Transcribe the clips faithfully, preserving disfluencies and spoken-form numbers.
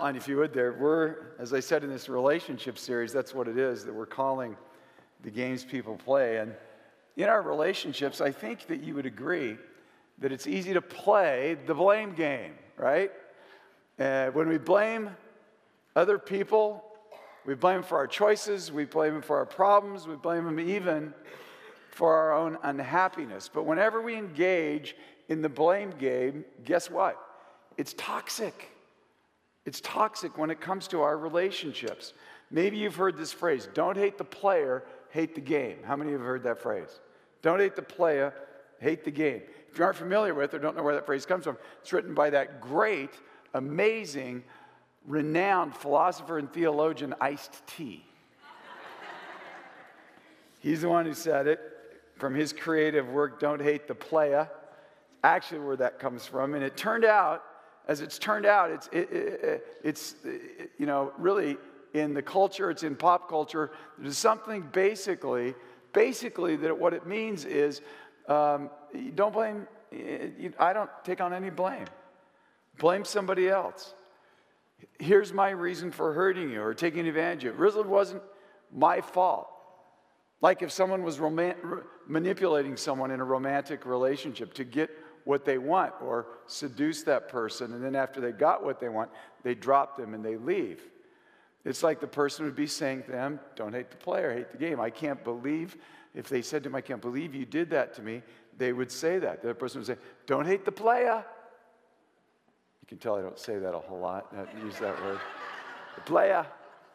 outline, if you would, there. We're, as I said in this relationship series, that's what it is, that we're calling the games people play. And in our relationships, I think that you would agree that it's easy to play the blame game, right? Uh, when we blame other people, we blame them for our choices, we blame them for our problems, we blame them even for our own unhappiness. But whenever we engage in the blame game, guess what? It's toxic. It's toxic when it comes to our relationships. Maybe you've heard this phrase, don't hate the player, hate the game. How many of you have heard that phrase? Don't hate the player, hate the game. If you aren't familiar with or don't know where that phrase comes from, it's written by that great, amazing, renowned philosopher and theologian, Ice-T. He's the one who said it from his creative work, Don't Hate the Playa. Actually where that comes from. And it turned out, as it's turned out, it's, it, it, it's it, you know, really in the culture, it's in pop culture, there's something basically, basically that what it means is, um, you don't blame, you, I don't take on any blame. Blame somebody else. Here's my reason for hurting you or taking advantage of you. It really wasn't my fault. Like if someone was rom- manipulating someone in a romantic relationship to get what they want or seduce that person, and then after they got what they want, they drop them and they leave. It's like the person would be saying to them, don't hate the player, hate the game. I can't believe, if they said to him, I can't believe you did that to me, they would say that. The other person would say, don't hate the player. You can tell I don't say that a whole lot, I use that word. The player.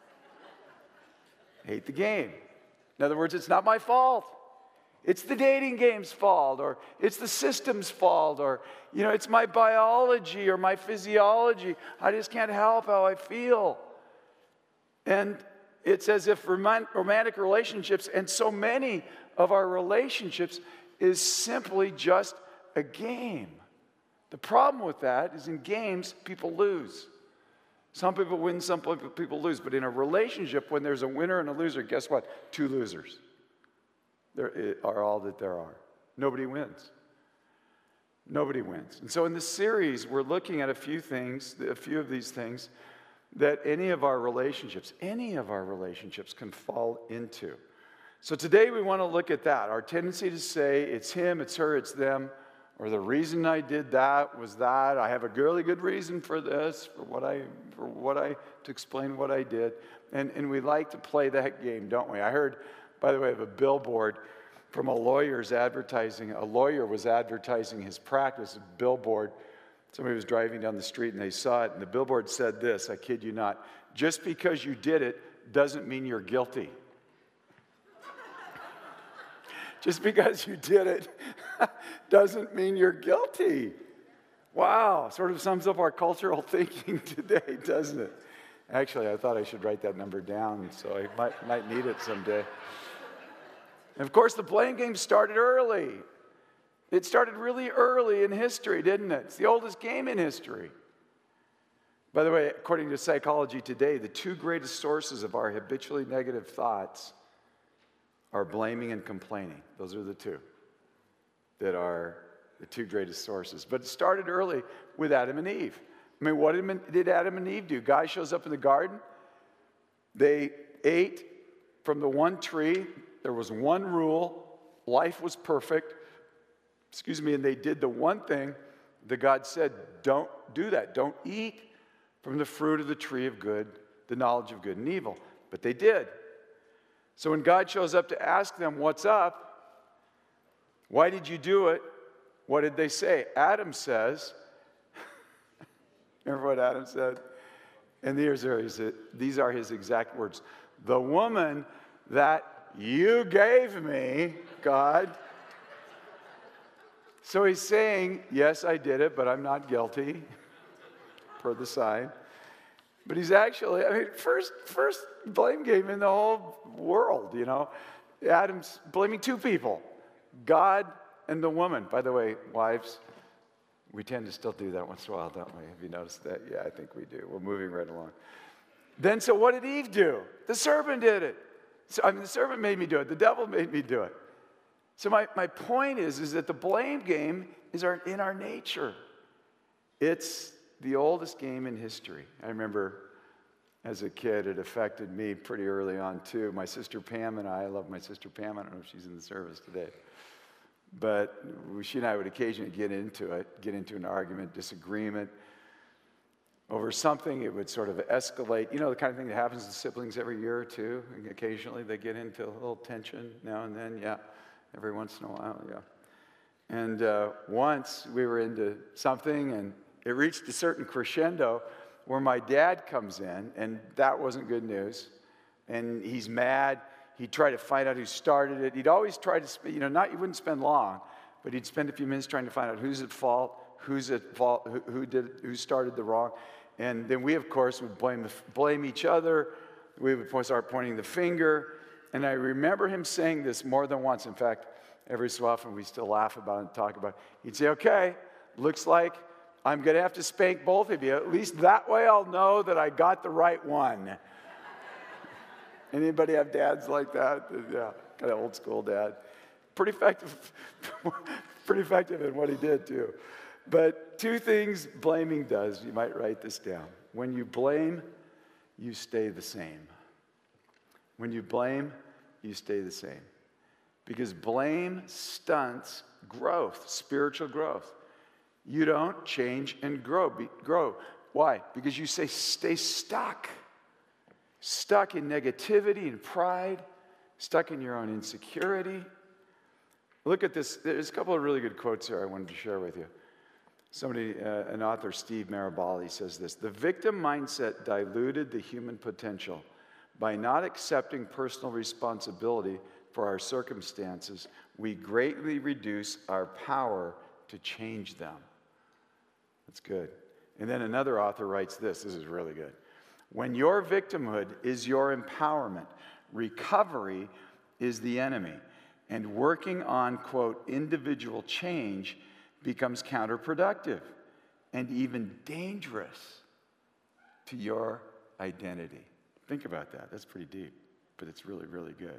Hate the game. In other words, it's not my fault. It's the dating game's fault, or it's the system's fault, or, you know, it's my biology or my physiology. I just can't help how I feel. And it's as if romantic relationships, and so many of our relationships, is simply just a game. The problem with that is in games, people lose. Some people win, some people lose. But in a relationship, when there's a winner and a loser, guess what? Two losers. There are all that there are. Nobody wins. Nobody wins. And so in this series, we're looking at a few things, a few of these things that any of our relationships, any of our relationships can fall into. So today we want to look at that. Our tendency to say it's him, it's her, it's them, or the reason I did that was that. I have a really good reason for this, for what I, for what I, to explain what I did. And, and we like to play that game, don't we? I heard, by the way, of a billboard from a lawyer's advertising. A lawyer was advertising his practice, a billboard. Somebody was driving down the street and they saw it, and the billboard said this, I kid you not, just because you did it doesn't mean you're guilty. Just because you did it doesn't mean you're guilty. Wow, sort of sums up our cultural thinking today, doesn't it? Actually, I thought I should write that number down, so I might, might need it someday. And of course, the blame game started early. It started really early in history, didn't it? It's the oldest game in history. By the way, according to Psychology Today, the two greatest sources of our habitually negative thoughts are blaming and complaining. Those are the two that are the two greatest sources. But it started early with Adam and Eve. I mean, what did Adam and Eve do? Guy shows up in the garden. They ate from the one tree. There was one rule. Life was perfect. Excuse me, and they did the one thing that God said, don't do that. Don't eat from the fruit of the tree of good, the knowledge of good and evil. But they did. So when God shows up to ask them, what's up? Why did you do it? What did they say? Adam says, remember what Adam said? And these are his, these are his exact words. The woman that you gave me, God. So he's saying, yes, I did it, but I'm not guilty, per the sign. But he's actually, I mean, first, first blame game in the whole world, you know. Adam's blaming two people, God and the woman. By the way, wives, we tend to still do that once in a while, don't we? Have you noticed that? Yeah, I think we do. We're moving right along. Then, so what did Eve do? The serpent did it. So, I mean, the serpent made me do it. The devil made me do it. So my, my point is, is that the blame game is our, in our nature. It's the oldest game in history. I remember as a kid, it affected me pretty early on too. My sister Pam and I, I love my sister Pam. I don't know if she's in the service today. But she and I would occasionally get into it, get into an argument, disagreement over something. It would sort of escalate. You know, the kind of thing that happens to siblings every year or two. And occasionally they get into a little tension now and then. Yeah, every once in a while, yeah. And uh, once we were into something and it reached a certain crescendo where my dad comes in, and that wasn't good news. And he's mad. He'd try to find out who started it. He'd always try to, you know, not, he wouldn't spend long, but he'd spend a few minutes trying to find out who's at fault, who's at fault, who, who did, who started the wrong. And then we, of course, would blame, blame each other. We would start pointing the finger. And I remember him saying this more than once. In fact, every so often we still laugh about it and talk about it. He'd say, okay, looks like I'm going to have to spank both of you. At least that way I'll know that I got the right one. Anybody have dads like that? Yeah, kind of old school dad. Pretty effective, pretty effective in what he did too. But two things blaming does, you might write this down. When you blame, you stay the same. When you blame, you stay the same. Because blame stunts growth, spiritual growth. You don't change and grow. Be, grow. Why? Because you say stay stuck. Stuck in negativity and pride. Stuck in your own insecurity. Look at this. There's a couple of really good quotes here I wanted to share with you. Somebody, uh, an author, Steve Maraboli, says this: the victim mindset diluted the human potential. By not accepting personal responsibility for our circumstances, we greatly reduce our power to change them. That's good. And then another author writes this. This is really good. When your victimhood is your empowerment, recovery is the enemy. And working on, quote, individual change becomes counterproductive and even dangerous to your identity. Think about that. That's pretty deep, but it's really, really good.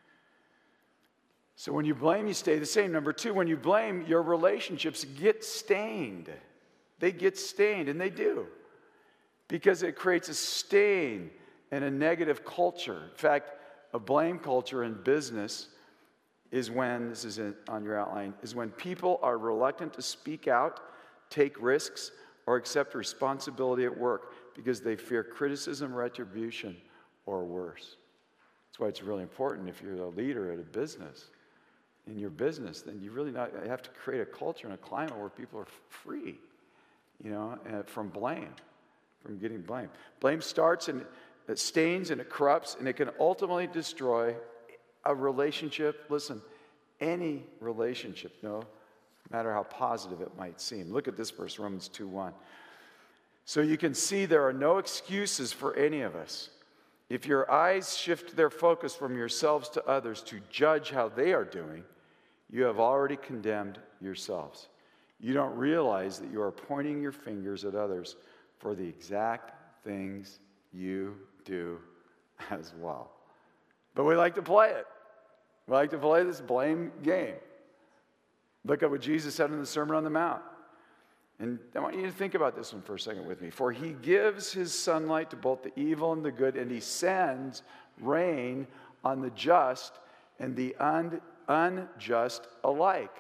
So when you blame, you stay the same. Number two, when you blame, your relationships get stained. They get stained, and they do, because it creates a stain and a negative culture. In fact, a blame culture in business is when, this is on your outline, is when people are reluctant to speak out, take risks, or accept responsibility at work because they fear criticism, retribution, or worse. That's why it's really important if you're a leader at a business, in your business, then you really not, you have to create a culture and a climate where people are free, you know, from blame, from getting blamed. Blame starts and it stains and it corrupts, and it can ultimately destroy a relationship. Listen, any relationship, no matter how positive it might seem. Look at this verse, Romans two one. So you can see there are no excuses for any of us. If your eyes shift their focus from yourselves to others to judge how they are doing, you have already condemned yourselves. You don't realize that you are pointing your fingers at others for the exact things you do as well. But we like to play it. We like to play this blame game. Look at what Jesus said in the Sermon on the Mount. And I want you to think about this one for a second with me. For he gives his sunlight to both the evil and the good, and he sends rain on the just and the un- unjust alike.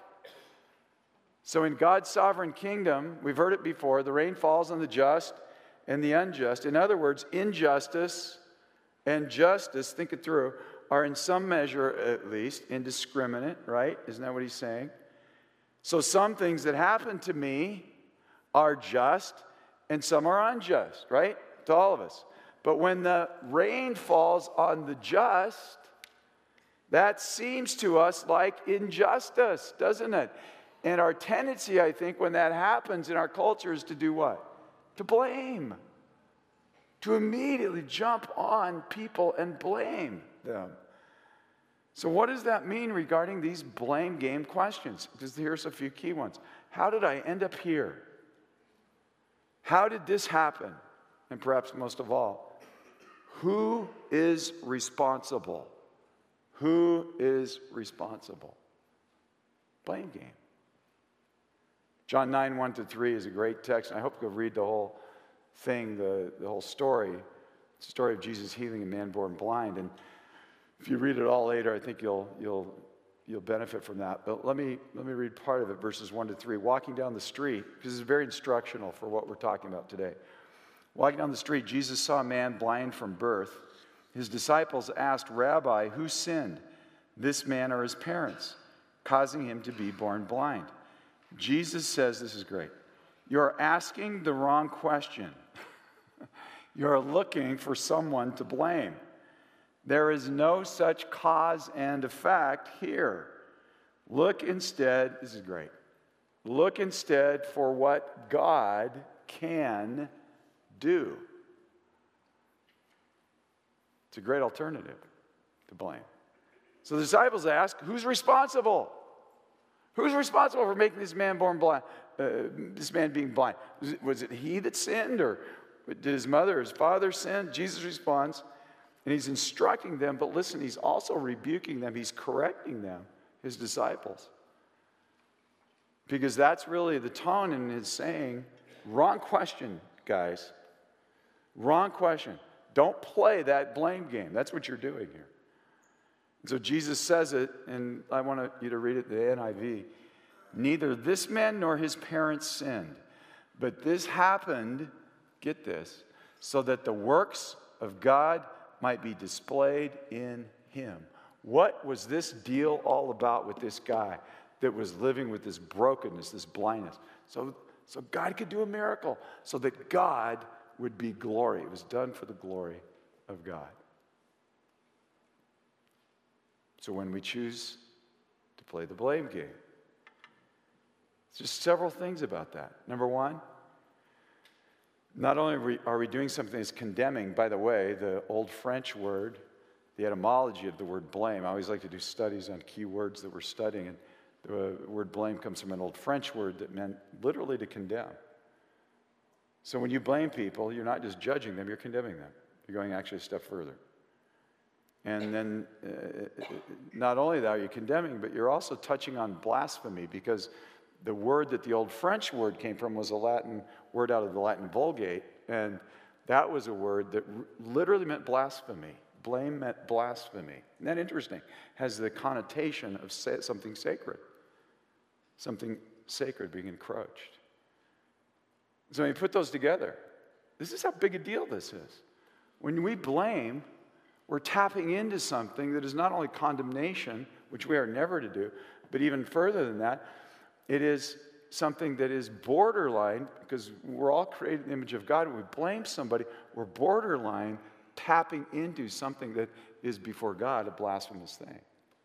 So in God's sovereign kingdom, we've heard it before, the rain falls on the just and the unjust. In other words, injustice and justice, think it through, are in some measure at least indiscriminate, right? Isn't that what he's saying? So some things that happen to me are just and some are unjust, right? To all of us. But when the rain falls on the just, that seems to us like injustice, doesn't it? And our tendency, I think, when that happens in our culture is to do what? To blame. To immediately jump on people and blame them. So what does that mean regarding these blame game questions? Because here's a few key ones. How did I end up here? How did this happen? And perhaps most of all, who is responsible? Who is responsible? Blame game. John nine, one to three is a great text. And I hope you'll read the whole thing, the, the whole story. It's the story of Jesus healing a man born blind. And if you read it all later, I think you'll you'll you'll benefit from that. But let me let me read part of it, verses one to three. Walking down the street, because it's very instructional for what we're talking about today. Walking down the street, Jesus saw a man blind from birth. His disciples asked, "Rabbi, who sinned, this man or his parents, causing him to be born blind?" Jesus says, this is great, "You're asking the wrong question. You're looking for someone to blame. There is no such cause and effect here. Look instead," this is great, "look instead for what God can do." It's a great alternative to blame. So the disciples ask, who's responsible? Who's responsible for making this man born blind? Uh, this man being blind? Was it, was it he that sinned, or did his mother or his father sin? Jesus responds, and he's instructing them, but listen, he's also rebuking them. He's correcting them, his disciples. Because that's really the tone in his saying, wrong question, guys. Wrong question. Don't play that blame game. That's what you're doing here. So Jesus says it, and I want you to read it, the N I V. "Neither this man nor his parents sinned, but this happened," get this, "so that the works of God might be displayed in him." What was this deal all about with this guy that was living with this brokenness, this blindness? So, so God could do a miracle, so that God would be glory. It was done for the glory of God. So when we choose to play the blame game, it's just several things about that. Number one, not only are we, are we doing something that's condemning, by the way, the old French word, the etymology of the word blame. I always like to do studies on key words that we're studying, and the word blame comes from an old French word that meant literally to condemn. So when you blame people, you're not just judging them, you're condemning them. You're going actually a step further. And then uh, not only that are you condemning, but you're also touching on blasphemy, because the word that the old French word came from was a Latin word out of the Latin Vulgate, and that was a word that r- literally meant blasphemy. Blame meant blasphemy. Isn't that interesting? Has the connotation of sa- something sacred, something sacred being encroached. So when you put those together, this is how big a deal this is. When we blame, we're tapping into something that is not only condemnation, which we are never to do, but even further than that, it is something that is borderline, because we're all created in the image of God. When we blame somebody, we're borderline tapping into something that is before God a blasphemous thing.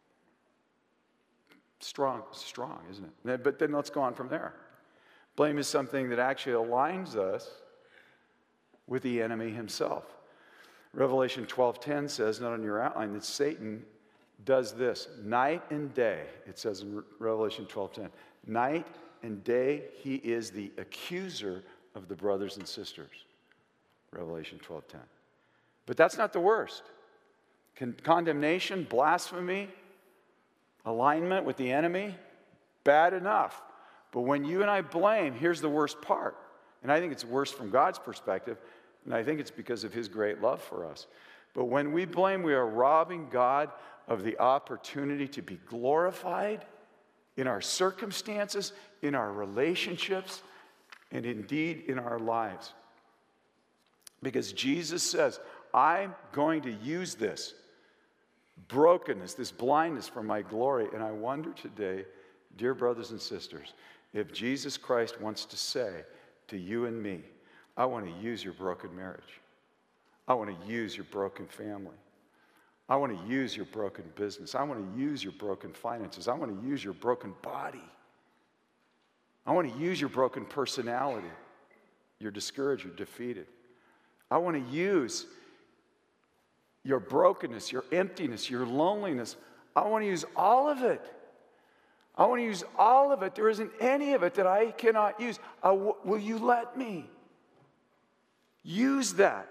Strong, strong, isn't it? But then let's go on from there. Blame is something that actually aligns us with the enemy himself. Revelation twelve ten says, not on your outline, that Satan does this night and day. It says in Revelation twelve ten, night and day he is the accuser of the brothers and sisters. Revelation twelve ten. But that's not the worst. Con- condemnation, blasphemy, alignment with the enemy, bad enough. But when you and I blame, here's the worst part. And I think it's worse from God's perspective, and I think it's because of his great love for us. But when we blame, we are robbing God of the opportunity to be glorified in our circumstances, in our relationships, and indeed in our lives. Because Jesus says, I'm going to use this brokenness, this blindness for my glory. And I wonder today, dear brothers and sisters, if Jesus Christ wants to say to you and me, I want to use your broken marriage. I want to use your broken family. I want to use your broken business. I want to use your broken finances. I want to use your broken body. I want to use your broken personality. You're discouraged, you're defeated. I want to use your brokenness, your emptiness, your loneliness. I want to use all of it. I want to use all of it. There isn't any of it that I cannot use. I w- will you let me use that?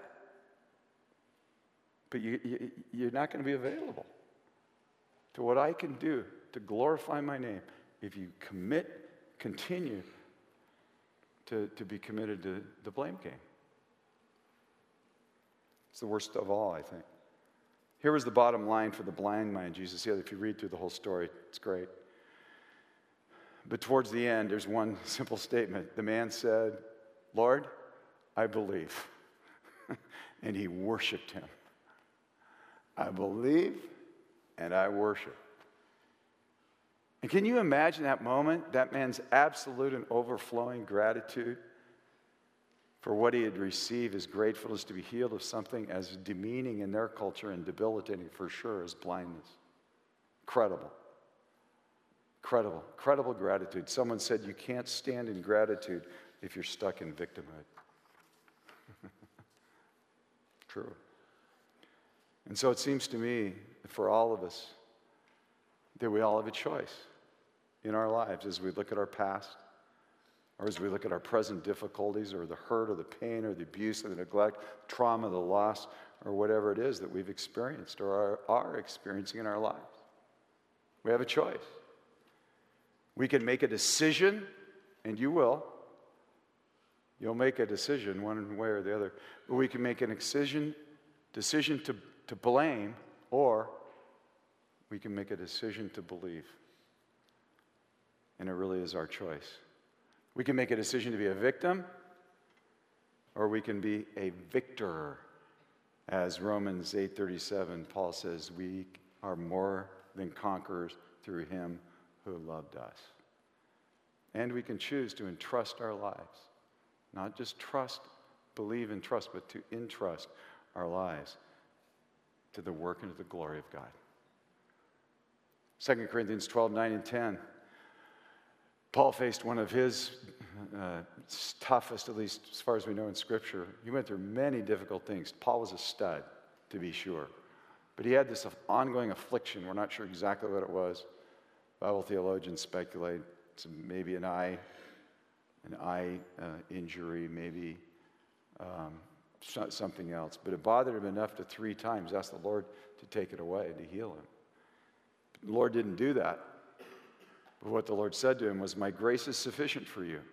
But you, you, you're not going to be available to what I can do to glorify my name if you commit, continue to, to be committed to the blame game. It's the worst of all, I think. Here was the bottom line for the blind man, Jesus said. If you read through the whole story, it's great. But towards the end, there's one simple statement. The man said, Lord, I believe. And he worshiped him. I believe and I worship. And can you imagine that moment, that man's absolute and overflowing gratitude for what he had received, his gratefulness to be healed of something as demeaning in their culture and debilitating for sure as blindness. Incredible. Incredible. Incredible gratitude. Someone said you can't stand in gratitude if you're stuck in victimhood. True. And so it seems to me that for all of us, that we all have a choice in our lives as we look at our past, or as we look at our present difficulties, or the hurt, or the pain, or the abuse, or the neglect, trauma, the loss, or whatever it is that we've experienced or are, are experiencing in our lives. We have a choice. We can make a decision, and you will. You'll make a decision one way or the other. But we can make an decision, decision to, to blame, or we can make a decision to believe. And it really is our choice. We can make a decision to be a victim, or we can be a victor. As Romans eight thirty-seven, Paul says, we are more than conquerors through him who loved us. And we can choose to entrust our lives. Not just trust, believe and trust, but to entrust our lives to the work and to the glory of God. Second Corinthians twelve, nine and ten. Paul faced one of his uh, toughest, at least as far as we know in Scripture. He went through many difficult things. Paul was a stud, to be sure. But he had this ongoing affliction. We're not sure exactly what it was. Bible theologians speculate it's maybe an eye, an eye uh, injury, maybe um, something else. But it bothered him enough to three times ask the Lord to take it away and to heal him. But the Lord didn't do that. But what the Lord said to him was, my grace is sufficient for you.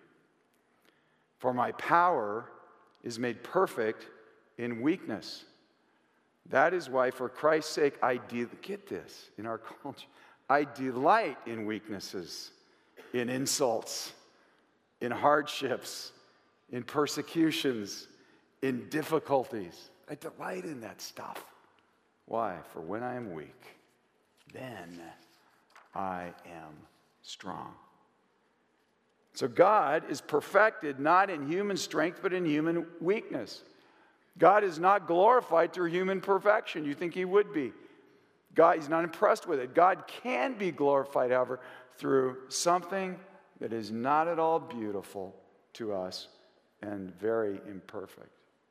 For my power is made perfect in weakness. That is why, for Christ's sake, I de- get this in our culture. I delight in weaknesses, in insults, in hardships, in persecutions, in difficulties. I delight in that stuff. Why? For when I am weak, then I am strong. So God is perfected not in human strength, but in human weakness. God is not glorified through human perfection. You think he would be. God, he's not impressed with it. God can be glorified, however, through something that is not at all beautiful to us and very imperfect.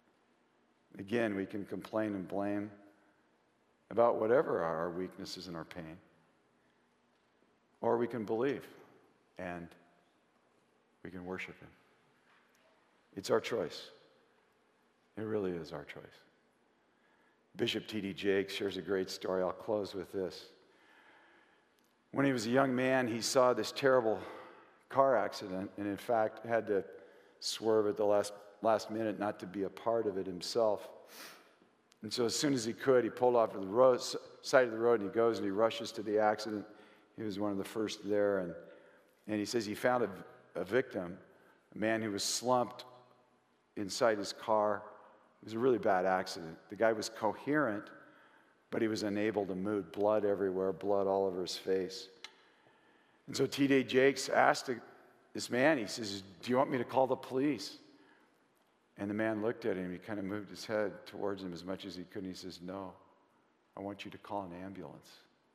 Again, we can complain and blame about whatever are our weaknesses and our pain. Or we can believe and we can worship him. It's our choice. It really is our choice. Bishop T D Jakes shares a great story. I'll close with this. When he was a young man, he saw this terrible car accident and, in fact, had to swerve at the last, last minute not to be a part of it himself. And so as soon as he could, he pulled off to the road, side of the road, and he goes and he rushes to the accident. He was one of the first there, and, and he says he found a, a victim, a man who was slumped inside his car. It was a really bad accident. The guy was coherent, but he was unable to move. Blood everywhere, blood all over his face. And so T D Jakes asked this man, he says, do you want me to call the police? And the man looked at him. He kind of moved his head towards him as much as he could, and he says, no, I want you to call an ambulance.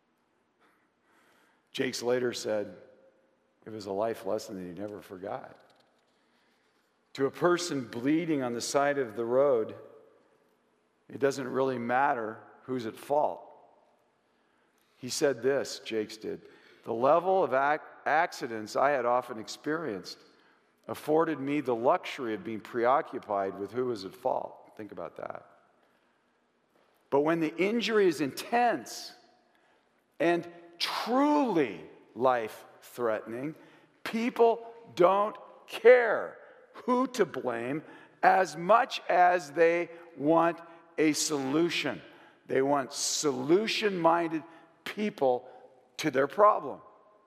Jakes later said it was a life lesson that he never forgot. To a person bleeding on the side of the road, it doesn't really matter who's at fault. He said this, Jakes did, the level of ac- accidents I had often experienced afforded me the luxury of being preoccupied with who was at fault. Think about that. But when the injury is intense and truly life-threatening, people don't care who to blame as much as they want a solution. They want solution-minded people to their problem.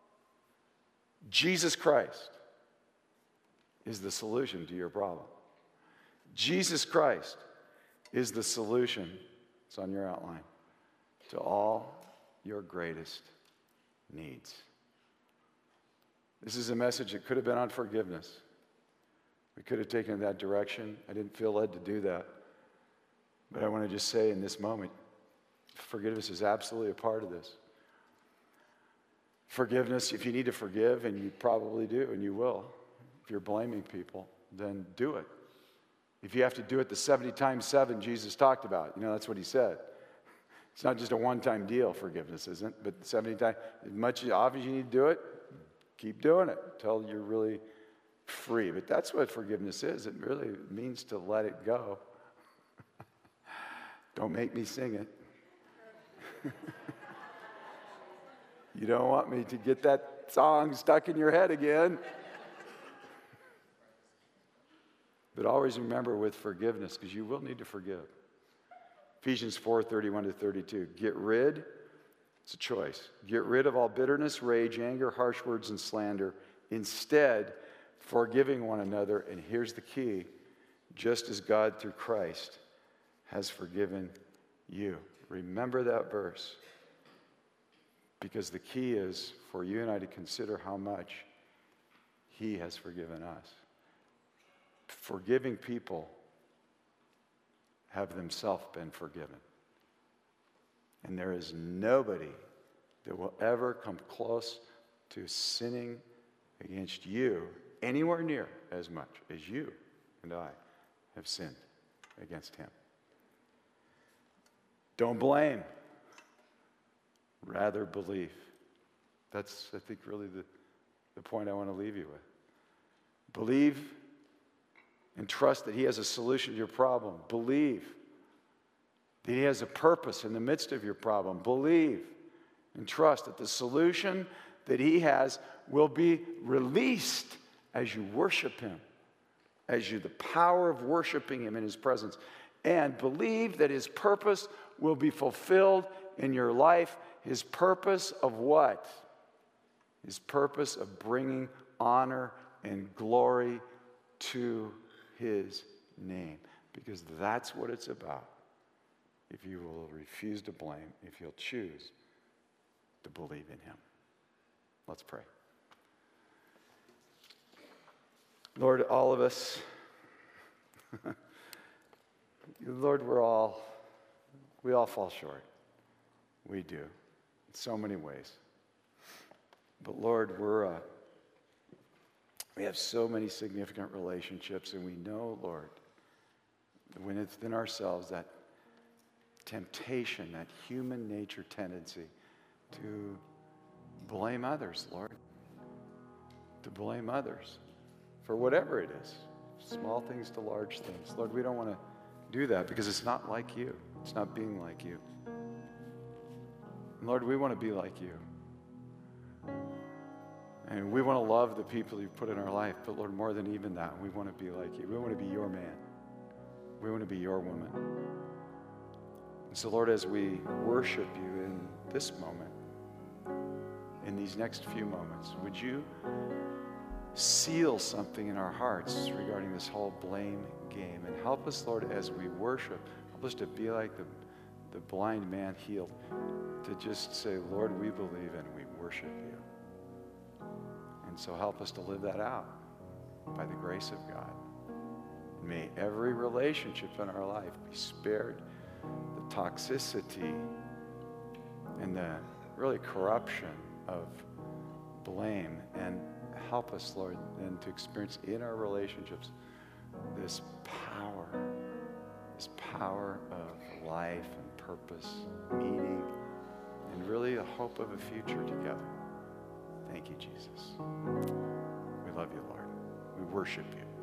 Jesus Christ is the solution to your problem. Jesus Christ is the solution, it's on your outline, to all your greatest needs. This is a message that could have been on forgiveness. We could have taken it that direction. I didn't feel led to do that. But I want to just say in this moment, forgiveness is absolutely a part of this. Forgiveness, if you need to forgive, and you probably do, and you will, if you're blaming people, then do it. If you have to do it the seventy times seven Jesus talked about, you know, that's what he said. It's not just a one-time deal, forgiveness isn't, but seventy times, as much as obvious you need to do it, keep doing it until you're really free. But that's what forgiveness is. It really means to let it go. Don't make me sing it. You don't want me to get that song stuck in your head again. But always remember with forgiveness, because you will need to forgive. Ephesians four, thirty-one to thirty-two. Get rid, it's a choice. Get rid of all bitterness, rage, anger, harsh words, and slander. Instead, forgiving one another. And here's the key. Just as God through Christ has forgiven you. Remember that verse. Because the key is for you and I to consider how much he has forgiven us. Forgiving people have themselves been forgiven. And there is nobody that will ever come close to sinning against you anywhere near as much as you and I have sinned against him. Don't blame. Rather believe. That's, I think, really the, the point I want to leave you with. Believe and trust that he has a solution to your problem. Believe that he has a purpose in the midst of your problem. Believe and trust that the solution that he has will be released as you worship him, as you, the power of worshiping him in his presence. And believe that his purpose will be fulfilled in your life. His purpose of what? His purpose of bringing honor and glory to his name. Because that's what it's about. If you will refuse to blame, if you'll choose to believe in him. Let's pray. Lord, all of us, Lord, we're all, we all fall short. We do. In so many ways. But Lord, we're uh, we have so many significant relationships, and we know, Lord, that when it's within ourselves, that temptation, that human nature tendency to blame others, Lord, to blame others for whatever it is, small things to large things. Lord, we don't want to do that because it's not like you. It's not being like you. Lord, we want to be like you. And we want to love the people you've put in our life. But Lord, more than even that, we want to be like you. We want to be your man. We want to be your woman. And so, Lord, as we worship you in this moment, in these next few moments, would you seal something in our hearts regarding this whole blame game? And help us, Lord, as we worship, help us to be like the the blind man healed, to just say, Lord, we believe and we worship you. And so help us to live that out by the grace of God. And may every relationship in our life be spared the toxicity and the really corruption of blame, and help us, Lord, then to experience in our relationships this power, this power of life and purpose, meaning, and really a hope of a future together. Thank you, Jesus. We love you, Lord. We worship you.